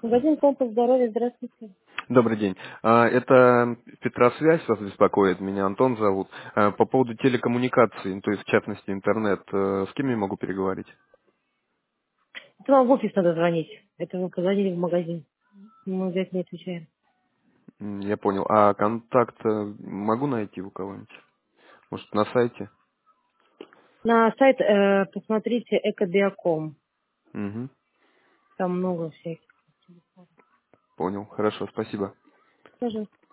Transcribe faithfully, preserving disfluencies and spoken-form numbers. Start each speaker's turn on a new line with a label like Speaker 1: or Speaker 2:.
Speaker 1: Магазин «Компас здоровья», здравствуйте.
Speaker 2: Добрый день. А, Это Петросвязь вас беспокоит, меня Антон зовут. А, По поводу телекоммуникаций, ну, то есть в частности интернет, э, с кем я могу переговорить?
Speaker 1: Это вам в офис надо звонить. Это вы позвонили в магазин. Мы взять не отвечаем.
Speaker 2: М, Я понял. А контакт э, могу найти у кого-нибудь? Может, на сайте?
Speaker 1: На сайт э, посмотрите экобиоком.
Speaker 2: Угу.
Speaker 1: Там много всяких.
Speaker 2: Понял. Хорошо, спасибо.
Speaker 1: Пожалуйста.